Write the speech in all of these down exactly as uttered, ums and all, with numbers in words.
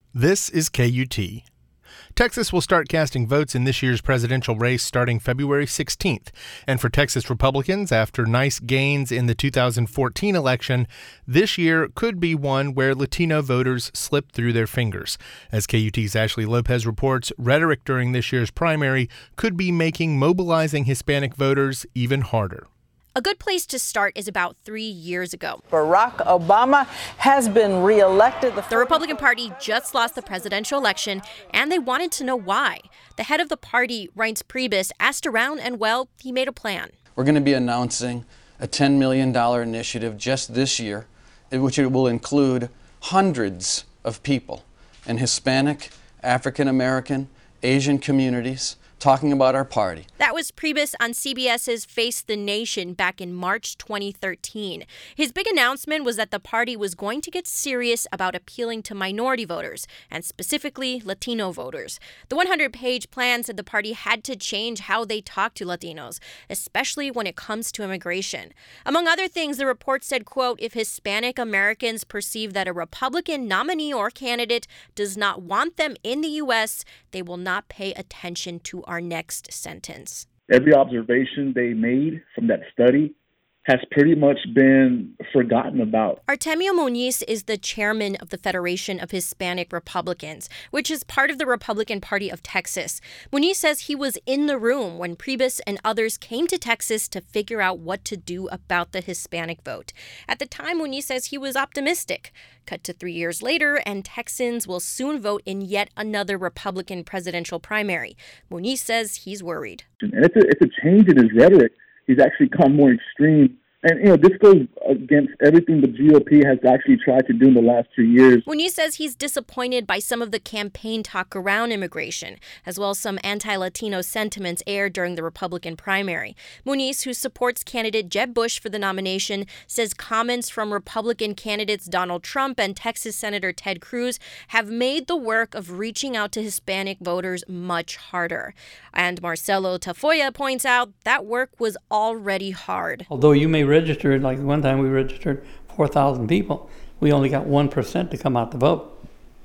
This is K U T. Texas will start casting votes in this year's presidential race starting February sixteenth. And for Texas Republicans, after nice gains in the two thousand fourteen election, this year could be one where Latino voters slip through their fingers. As K U T's Ashley Lopez reports, rhetoric during this year's primary could be making mobilizing Hispanic voters even harder. A good place to start is about three years ago. Barack Obama has been reelected. The Republican Party just lost the presidential election, and they wanted to know why. The head of the party, Reince Priebus, asked around, and, well, he made a plan. We're going to be announcing a ten million dollars initiative just this year, in which it will include hundreds of people in Hispanic, African American, Asian communities, talking about our party. That was Priebus on CBS's Face the Nation back in March twenty thirteen. His big announcement was that the party was going to get serious about appealing to minority voters, and specifically Latino voters. The one hundred page plan said the party had to change how they talk to Latinos, especially when it comes to immigration. Among other things, the report said, quote, if Hispanic Americans perceive that a Republican nominee or candidate does not want them in the U S, they will not pay attention to our next sentence. Every observation they made from that study has pretty much been forgotten about. Artemio Muniz is the chairman of the Federation of Hispanic Republicans, which is part of the Republican Party of Texas. Muniz says he was in the room when Priebus and others came to Texas to figure out what to do about the Hispanic vote. At the time, Muniz says he was optimistic. Cut to three years later, and Texans will soon vote in yet another Republican presidential primary. Muniz says he's worried. And it's a, it's a change in his rhetoric. He's actually gone more extreme. And, you know, this goes against everything the G O P has actually tried to do in the last two years. Muniz says he's disappointed by some of the campaign talk around immigration, as well as some anti-Latino sentiments aired during the Republican primary. Muniz, who supports candidate Jeb Bush for the nomination, says comments from Republican candidates Donald Trump and Texas Senator Ted Cruz have made the work of reaching out to Hispanic voters much harder. And Marcelo Tafoya points out that work was already hard. Although you may registered, like one time we registered four thousand people, we only got one percent to come out to vote.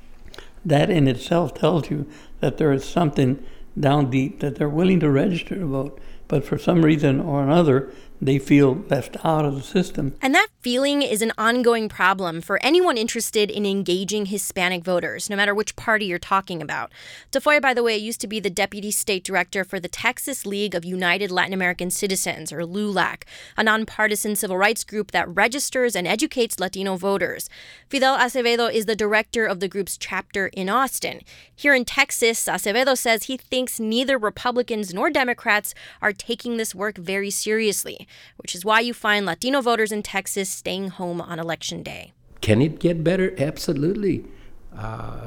That in itself tells you that there is something down deep, that they're willing to register to vote, but for some reason or another, they feel left out of the system. And that feeling is an ongoing problem for anyone interested in engaging Hispanic voters, no matter which party you're talking about. Tafoya, by the way, used to be the deputy state director for the Texas League of United Latin American Citizens, or LULAC, a nonpartisan civil rights group that registers and educates Latino voters. Fidel Acevedo is the director of the group's chapter in Austin. Here in Texas, Acevedo says he thinks neither Republicans nor Democrats are taking this work very seriously, which is why you find Latino voters in Texas staying home on Election Day. Can it get better? Absolutely. Uh,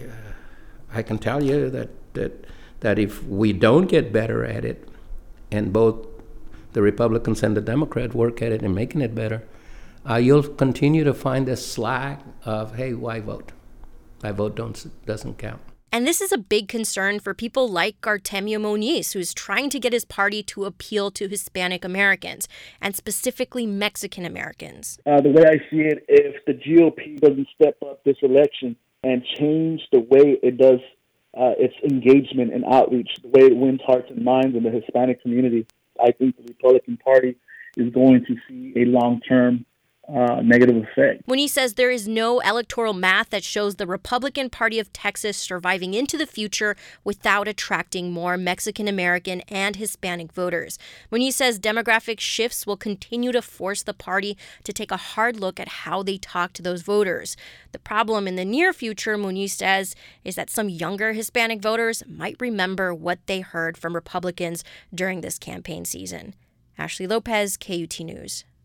I can tell you that, that that if we don't get better at it, and both the Republicans and the Democrats work at it and making it better, uh, you'll continue to find this slack of, hey, why vote? My vote don't, doesn't count. And this is a big concern for people like Artemio Muniz, who's trying to get his party to appeal to Hispanic Americans, and specifically Mexican Americans. Uh, the way I see it, if the G O P doesn't step up this election and change the way it does uh, its engagement and outreach, the way it wins hearts and minds in the Hispanic community, I think the Republican Party is going to see a long-term Uh, negative effect. When he says there is no electoral math that shows the Republican Party of Texas surviving into the future without attracting more Mexican American and Hispanic voters. When he says demographic shifts will continue to force the party to take a hard look at how they talk to those voters. The problem in the near future, Muniz says, is that some younger Hispanic voters might remember what they heard from Republicans during this campaign season. Ashley Lopez, K U T News.